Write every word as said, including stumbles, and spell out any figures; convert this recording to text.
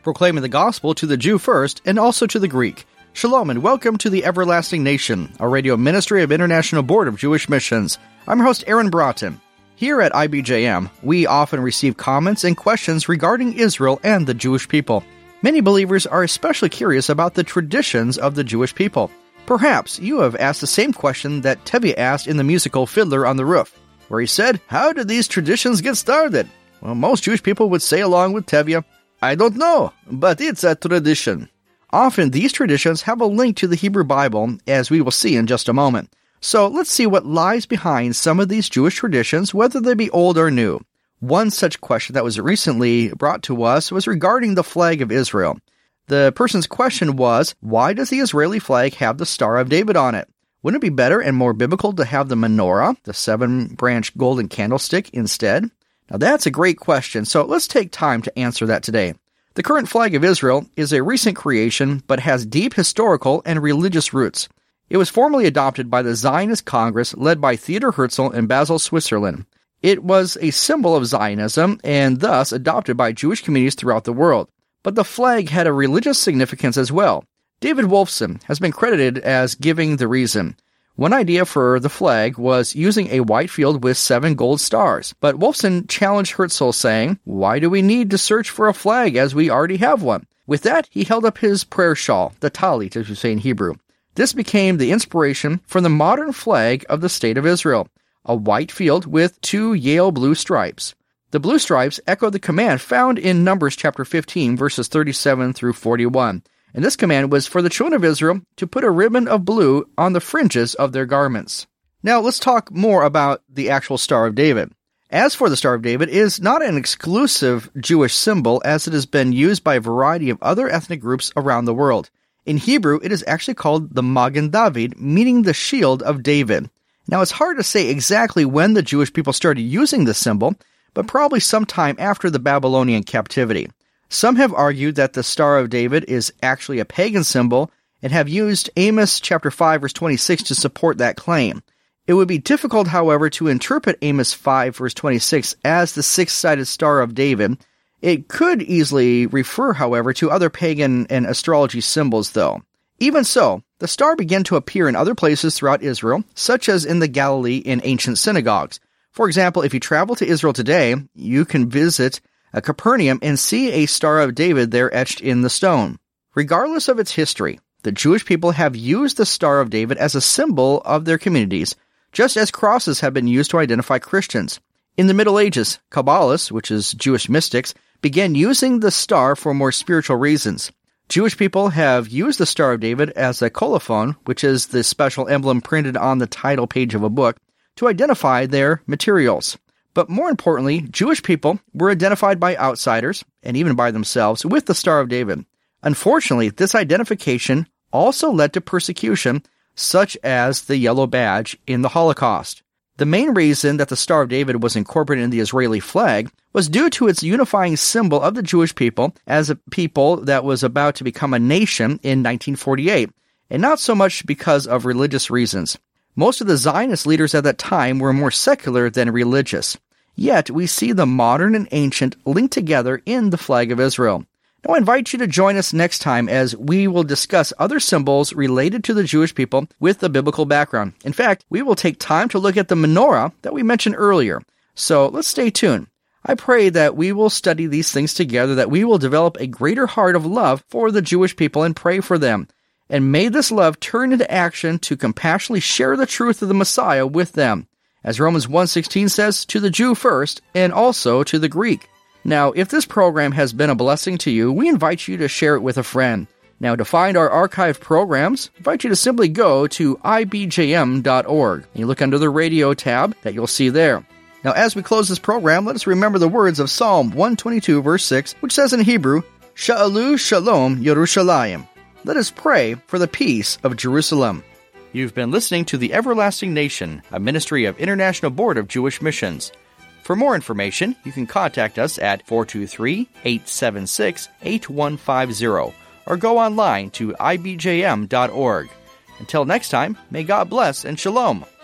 proclaiming the gospel to the Jew first and also to the Greek. Shalom and welcome to the Everlasting Nation, a radio ministry of International Board of Jewish Missions. I'm your host, Aaron Broughton. Here at I B J M, we often receive comments and questions regarding Israel and the Jewish people. Many believers are especially curious about the traditions of the Jewish people. Perhaps you have asked the same question that Tevye asked in the musical Fiddler on the Roof, where he said, "How did these traditions get started?" Well, most Jewish people would say along with Tevye, "I don't know, but it's a tradition." Often, these traditions have a link to the Hebrew Bible, as we will see in just a moment. So let's see what lies behind some of these Jewish traditions, whether they be old or new. One such question that was recently brought to us was regarding the flag of Israel. The person's question was, why does the Israeli flag have the Star of David on it? Wouldn't it be better and more biblical to have the menorah, the seven-branch golden candlestick, instead? Now that's a great question, so let's take time to answer that today. The current flag of Israel is a recent creation, but has deep historical and religious roots. It was formally adopted by the Zionist Congress led by Theodor Herzl in Basel, Switzerland. It was a symbol of Zionism and thus adopted by Jewish communities throughout the world. But the flag had a religious significance as well. David Wolfson has been credited as giving the reason. One idea for the flag was using a white field with seven gold stars. But Wolfson challenged Herzl, saying, "Why do we need to search for a flag as we already have one?" With that, he held up his prayer shawl, the talit, as we say in Hebrew. This became the inspiration for the modern flag of the State of Israel, a white field with two Yale blue stripes. The blue stripes echo the command found in Numbers chapter fifteen, verses thirty-seven through forty-one. And this command was for the children of Israel to put a ribbon of blue on the fringes of their garments. Now let's talk more about the actual Star of David. As for the Star of David, it is not an exclusive Jewish symbol, as it has been used by a variety of other ethnic groups around the world. In Hebrew, it is actually called the Magen David, meaning the shield of David. Now it's hard to say exactly when the Jewish people started using this symbol, but probably sometime after the Babylonian captivity. Some have argued that the Star of David is actually a pagan symbol and have used Amos chapter five verse twenty-six to support that claim. It would be difficult, however, to interpret Amos five verse twenty-six as the six-sided Star of David. It could easily refer, however, to other pagan and astrology symbols, though. Even so, the star began to appear in other places throughout Israel, such as in the Galilee in ancient synagogues. For example, if you travel to Israel today, you can visit a Capernaum and see a Star of David there etched in the stone. Regardless of its history, the Jewish people have used the Star of David as a symbol of their communities, just as crosses have been used to identify Christians. In the Middle Ages, Kabbalists, which is Jewish mystics, began using the star for more spiritual reasons. Jewish people have used the Star of David as a colophon, which is the special emblem printed on the title page of a book, to identify their materials. But more importantly, Jewish people were identified by outsiders, and even by themselves, with the Star of David. Unfortunately, this identification also led to persecution, such as the yellow badge in the Holocaust. The main reason that the Star of David was incorporated in the Israeli flag was due to its unifying symbol of the Jewish people as a people that was about to become a nation in nineteen forty-eight, and not so much because of religious reasons. Most of the Zionist leaders at that time were more secular than religious. Yet, we see the modern and ancient linked together in the flag of Israel. Now, I invite you to join us next time as we will discuss other symbols related to the Jewish people with a biblical background. In fact, we will take time to look at the menorah that we mentioned earlier. So let's stay tuned. I pray that we will study these things together, that we will develop a greater heart of love for the Jewish people and pray for them. And may this love turn into action to compassionately share the truth of the Messiah with them. As Romans one sixteen says, to the Jew first, and also to the Greek. Now, if this program has been a blessing to you, we invite you to share it with a friend. Now, to find our archived programs, I invite you to simply go to I B J M dot org. And you look under the radio tab that you'll see there. Now, as we close this program, let us remember the words of Psalm one twenty-two, verse six, which says in Hebrew, Sha'alu Shalom Yerushalayim. Let us pray for the peace of Jerusalem. You've been listening to The Everlasting Nation, a ministry of International Board of Jewish Missions. For more information, you can contact us at four two three, eight seven six, eight one five zero or go online to I B J M dot org. Until next time, may God bless and shalom.